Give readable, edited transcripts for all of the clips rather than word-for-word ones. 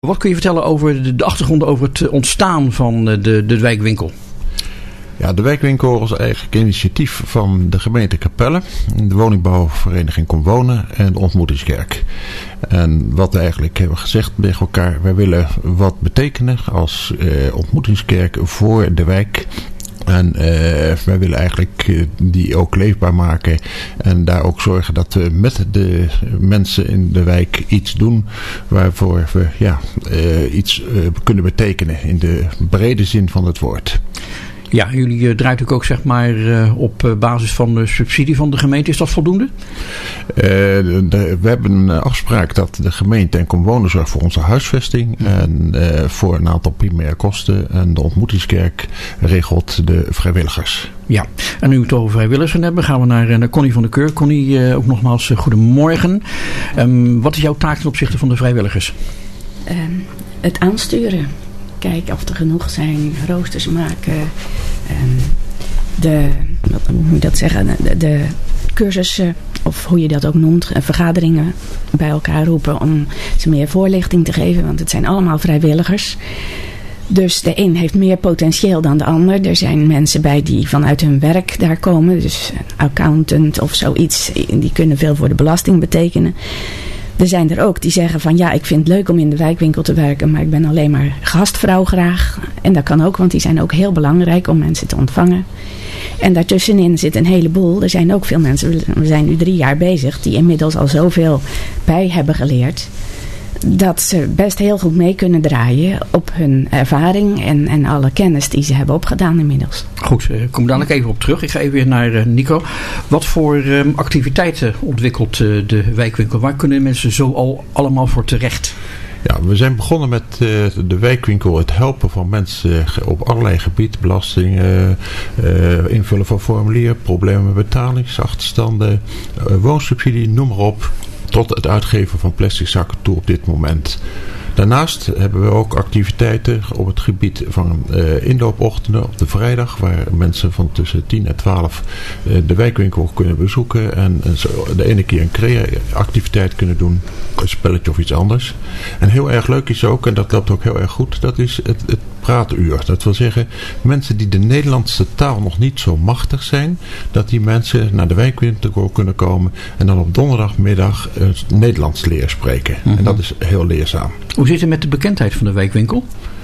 wat kun je vertellen over de achtergrond over het ontstaan van de wijkwinkel? Ja, de wijkwinkel was eigenlijk initiatief van de gemeente Capelle, de woningbouwvereniging Kom Wonen en de Ontmoetingskerk. En wat we eigenlijk hebben gezegd tegen elkaar, wij willen wat betekenen als ontmoetingskerk voor de wijk. En wij willen eigenlijk die ook leefbaar maken. En daar ook zorgen dat we met de mensen in de wijk iets doen. Waarvoor we iets kunnen betekenen in de brede zin van het woord. Ja, jullie draait ook zeg maar op basis van de subsidie van de gemeente. Is dat voldoende? We hebben een afspraak dat de gemeente en Kom Wonen zorgt voor onze huisvesting. En voor een aantal primaire kosten. En de ontmoetingskerk regelt de vrijwilligers. Ja, en nu we het over vrijwilligers hebben, gaan we naar Connie van der Keur. Connie, ook nogmaals goedemorgen. Wat is jouw taak ten opzichte van de vrijwilligers? Het aansturen. Kijken of er genoeg zijn, roosters maken, hoe moet je dat zeggen, de cursussen, of hoe je dat ook noemt, vergaderingen bij elkaar roepen om ze meer voorlichting te geven, want het zijn allemaal vrijwilligers. Dus de een heeft meer potentieel dan de ander. Er zijn mensen bij die vanuit hun werk daar komen, dus accountant of zoiets, die kunnen veel voor de belasting betekenen. Er zijn er ook die zeggen van ja, ik vind het leuk om in de wijkwinkel te werken, maar ik ben alleen maar gastvrouw graag. En dat kan ook, want die zijn ook heel belangrijk om mensen te ontvangen. En daartussenin zit een heleboel. Er zijn ook veel mensen, we zijn nu 3 jaar bezig, die inmiddels al zoveel bij hebben geleerd, dat ze best heel goed mee kunnen draaien op hun ervaring en alle kennis die ze hebben opgedaan inmiddels. Goed, ik kom daar nog even op terug. Ik ga even weer naar Nico. Wat voor activiteiten ontwikkelt de wijkwinkel? Waar kunnen mensen zo al allemaal voor terecht? Ja, we zijn begonnen met de wijkwinkel, het helpen van mensen op allerlei gebieden. Belastingen, invullen van formulier, problemen met betalingsachterstanden, woonsubsidie, noem maar op. Tot het uitgeven van plastic zakken toe op dit moment. Daarnaast hebben we ook activiteiten op het gebied van inloopochtenden op de vrijdag. Waar mensen van tussen 10 en 12 de wijkwinkel kunnen bezoeken. En de ene keer een crea-activiteit kunnen doen. Een spelletje of iets anders. En heel erg leuk is ook, en dat loopt ook heel erg goed, dat is het praatuur. Dat wil zeggen, mensen die de Nederlandse taal nog niet zo machtig zijn, dat die mensen naar de wijkwinkel kunnen komen en dan op donderdagmiddag Nederlands leren spreken. Mm-hmm. En dat is heel leerzaam. Hoe zit het met de bekendheid van de wijkwinkel?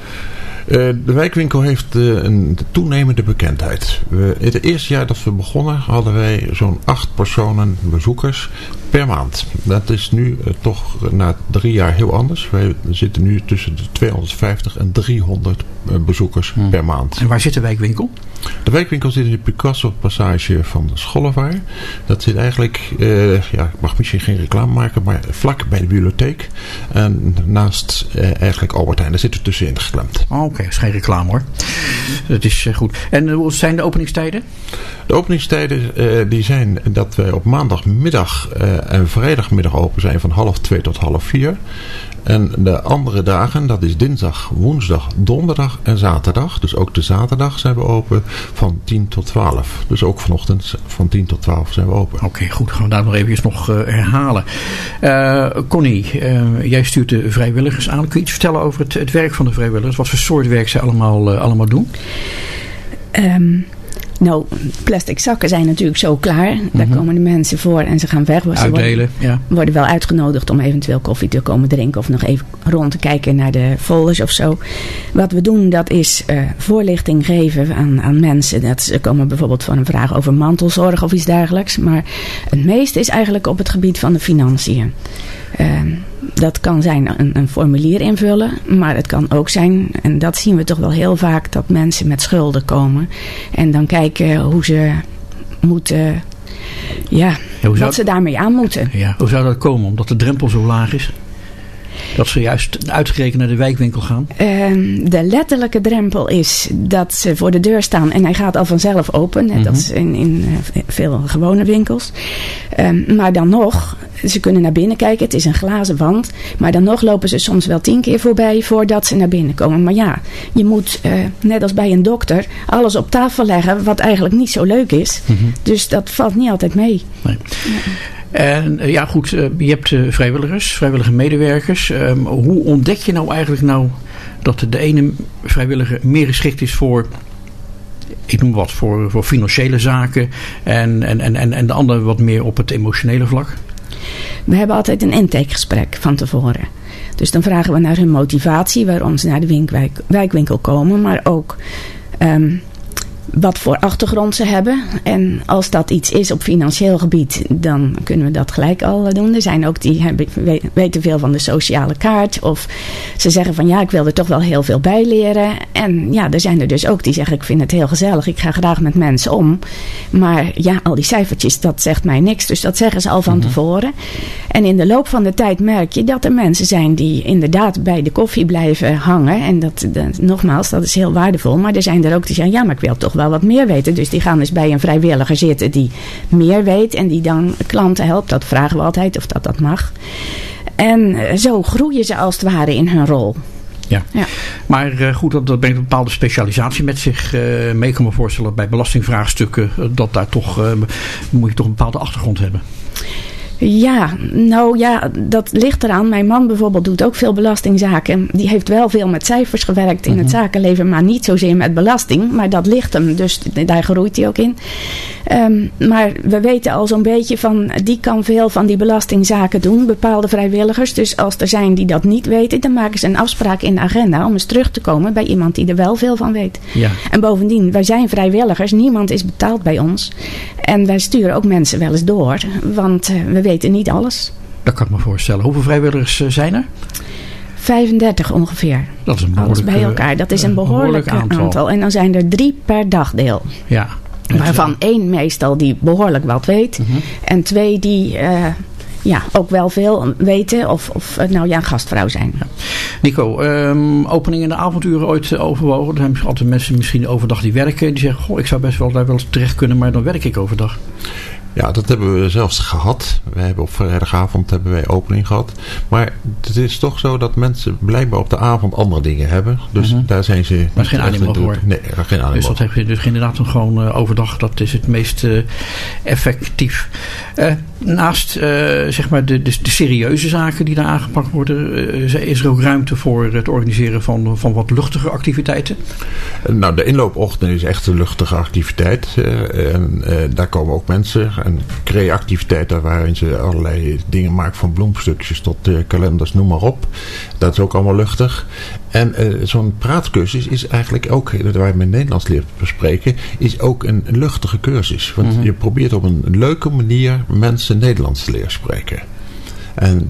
De wijkwinkel heeft een toenemende bekendheid. Het eerste jaar dat we begonnen hadden wij zo'n 8 personen bezoekers per maand. Dat is nu toch na 3 jaar heel anders. Wij zitten nu tussen de 250 en 300 bezoekers per maand. En waar zit de wijkwinkel? De wijkwinkel zit in de Picasso-passage van de Schollevaar. Dat zit eigenlijk, ik mag misschien geen reclame maken, maar vlak bij de bibliotheek. En naast eigenlijk Albert Heijn. Daar zit er tussenin geklemd. Oké, dat is geen reclame hoor. Dat is goed. En hoe zijn de openingstijden? De openingstijden die zijn dat wij op maandagmiddag en vrijdagmiddag open zijn van 1:30 tot 3:30. En de andere dagen, dat is dinsdag, woensdag, donderdag en zaterdag. Dus ook de zaterdag zijn we open van 10 tot 12. Dus ook vanochtend van 10 tot 12 zijn we open. Oké, goed. Gaan we daar nog even nog herhalen. Connie, jij stuurt de vrijwilligers aan. Kun je iets vertellen over het werk van de vrijwilligers? Wat voor soort werk ze allemaal doen? Nou, plastic zakken zijn natuurlijk zo klaar. Daar komen de mensen voor en ze gaan weg. Uitdelen, worden wel uitgenodigd om eventueel koffie te komen drinken of nog even rond te kijken naar de folders of zo. Wat we doen, dat is voorlichting geven aan mensen. Ze komen bijvoorbeeld voor een vraag over mantelzorg of iets dergelijks. Maar het meeste is eigenlijk op het gebied van de financiën. Dat kan zijn een formulier invullen, maar het kan ook zijn, en dat zien we toch wel heel vaak, dat mensen met schulden komen en dan kijken hoe ze moeten, wat ze daarmee aan moeten. Ja, hoe zou dat komen? Omdat de drempel zo laag is? Dat ze juist uitgerekend naar de wijkwinkel gaan? De letterlijke drempel is dat ze voor de deur staan en hij gaat al vanzelf open. Net als in veel gewone winkels. Maar dan nog, ze kunnen naar binnen kijken. Het is een glazen wand. Maar dan nog lopen ze soms wel 10 keer voorbij voordat ze naar binnen komen. Maar ja, je moet, net als bij een dokter, alles op tafel leggen wat eigenlijk niet zo leuk is. Mm-hmm. Dus dat valt niet altijd mee. Nee. Ja. En goed, je hebt vrijwilligers, vrijwillige medewerkers. Hoe ontdek je nou eigenlijk dat de ene vrijwilliger meer geschikt is voor, ik noem wat, voor financiële zaken en de andere wat meer op het emotionele vlak? We hebben altijd een intakegesprek van tevoren. Dus dan vragen we naar hun motivatie, waarom ze naar de wijkwinkel komen, maar ook wat voor achtergrond ze hebben. En als dat iets is op financieel gebied, dan kunnen we dat gelijk al doen. Er zijn ook die weten veel van de sociale kaart. Of ze zeggen van ik wil er toch wel heel veel bij leren. En er zijn er dus ook die zeggen, ik vind het heel gezellig. Ik ga graag met mensen om. Maar al die cijfertjes, dat zegt mij niks. Dus dat zeggen ze al van tevoren. En in de loop van de tijd merk je dat er mensen zijn die inderdaad bij de koffie blijven hangen. En nogmaals, dat is heel waardevol. Maar er zijn er ook die zeggen, maar ik wil toch wel wat meer weten. Dus die gaan dus bij een vrijwilliger zitten die meer weet en die dan klanten helpt. Dat vragen we altijd of dat mag. En zo groeien ze als het ware in hun rol. Ja. Maar goed, dat brengt een bepaalde specialisatie met zich mee. Ik kan me voorstellen bij belastingvraagstukken dat daar moet je toch een bepaalde achtergrond hebben. Dat ligt eraan. Mijn man bijvoorbeeld doet ook veel belastingzaken. Die heeft wel veel met cijfers gewerkt in het zakenleven, maar niet zozeer met belasting. Maar dat ligt hem, dus daar groeit hij ook in. Maar we weten al zo'n beetje van, die kan veel van die belastingzaken doen, bepaalde vrijwilligers. Dus als er zijn die dat niet weten, dan maken ze een afspraak in de agenda om eens terug te komen bij iemand die er wel veel van weet. Ja. En bovendien, wij zijn vrijwilligers, niemand is betaald bij ons. En wij sturen ook mensen wel eens door, want we weten niet alles. Dat kan ik me voorstellen. Hoeveel vrijwilligers zijn er? 35 ongeveer. Dat is een behoorlijk, alles bij elkaar. Dat is een behoorlijk aantal. En dan zijn er 3 per dagdeel. Ja. Waarvan 1 meestal die behoorlijk wat weet. Mm-hmm. En 2 die ook wel veel weten of een gastvrouw zijn. Ja. Nico, opening in de avonduren ooit overwogen? Er zijn altijd mensen misschien overdag die werken. Die zeggen, ik zou best wel daar wel eens terecht kunnen, maar dan werk ik overdag. Ja, dat hebben we zelfs gehad. We hebben op vrijdagavond opening gehad. Maar het is toch zo dat mensen blijkbaar op de avond andere dingen hebben. Dus daar zijn ze... Maar is geen animo voor. Nee, geen animo. Dus dat heb je dus inderdaad gewoon overdag. Dat is het meest effectief. Naast de serieuze zaken die daar aangepakt worden, is er ook ruimte voor het organiseren van wat luchtige activiteiten? Nou, de inloopochtend is echt een luchtige activiteit. Daar komen ook mensen. En creactiviteiten waarin ze allerlei dingen maken, van bloemstukjes tot kalenders, noem maar op. Dat is ook allemaal luchtig. En zo'n praatcursus is eigenlijk ook, dat wij met Nederlands leren bespreken, is ook een luchtige cursus. Want je probeert op een leuke manier mensen Nederlands te leren spreken. En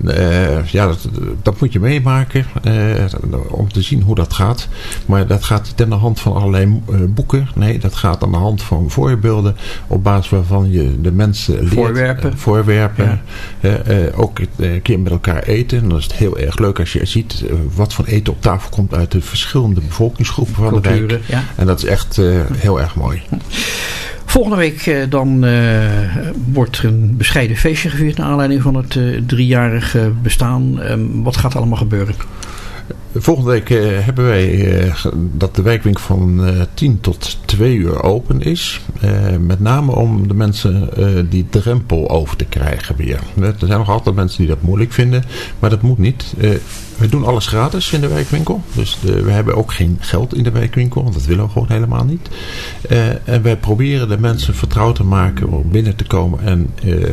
dat moet je meemaken om te zien hoe dat gaat. Maar dat gaat niet aan de hand van allerlei boeken. Nee, dat gaat aan de hand van voorbeelden op basis waarvan je de mensen leert. Voorwerpen. Ja. Ook een keer met elkaar eten. En dan is het heel erg leuk als je ziet wat voor eten op tafel komt uit de verschillende bevolkingsgroepen van de wijk. Ja. En dat is echt heel erg mooi. Volgende week dan wordt er een bescheiden feestje gevierd naar aanleiding van het 3-jarige bestaan. Wat gaat er allemaal gebeuren? Volgende week hebben wij dat de wijkwinkel van 10 tot 2 uur open is. Met name om de mensen die drempel over te krijgen weer. Er zijn nog altijd mensen die dat moeilijk vinden, maar dat moet niet. We doen alles gratis in de wijkwinkel. Dus we hebben ook geen geld in de wijkwinkel, want dat willen we gewoon helemaal niet. En wij proberen de mensen vertrouwd te maken om binnen te komen en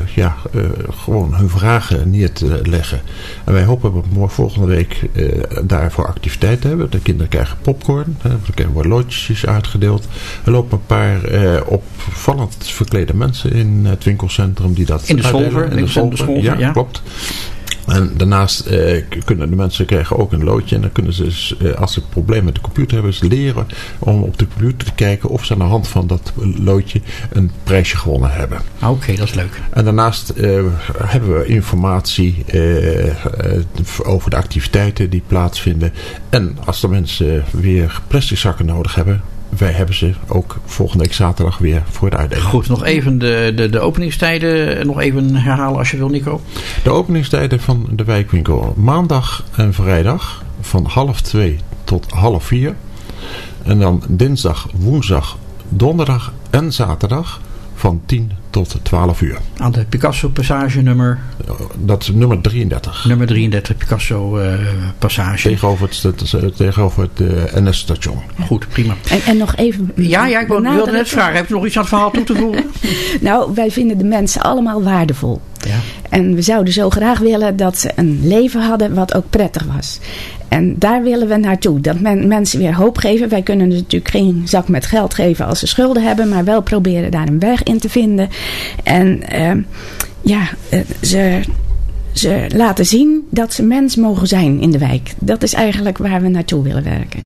gewoon hun vragen neer te leggen. En wij hopen volgende week daarvoor activiteiten te hebben. De kinderen krijgen popcorn, er worden loodjes uitgedeeld. Er lopen een paar opvallend verklede mensen in het winkelcentrum die dat in de Solver. Ja, klopt. En daarnaast kunnen de mensen krijgen ook een loodje. En dan kunnen ze, als ze een probleem met de computer hebben, ze leren om op de computer te kijken of ze aan de hand van dat loodje een prijsje gewonnen hebben. Oké, dat is leuk. En daarnaast hebben we informatie over de activiteiten die plaatsvinden. En als de mensen weer plastic zakken nodig hebben, wij hebben ze ook volgende week zaterdag weer voor de uitdeling. Goed, nog even de openingstijden nog even herhalen als je wil, Nico. De openingstijden van de wijkwinkel. Maandag en vrijdag van 1:30 tot 3:30. En dan dinsdag, woensdag, donderdag en zaterdag van 10 tot 12 uur. Aan de Picasso Passage nummer? Dat is nummer 33. Nummer 33 Picasso Passage. Tegenover het NS-station. Goed, prima. En nog even... Ja, ik wilde net vragen. Heb je nog iets aan het verhaal toe te voegen? Nou, wij vinden de mensen allemaal waardevol. Ja. En we zouden zo graag willen dat ze een leven hadden wat ook prettig was. En daar willen we naartoe. Dat mensen weer hoop geven. Wij kunnen natuurlijk geen zak met geld geven als ze schulden hebben. Maar wel proberen daar een weg in te vinden. En ze laten zien dat ze mens mogen zijn in de wijk. Dat is eigenlijk waar we naartoe willen werken.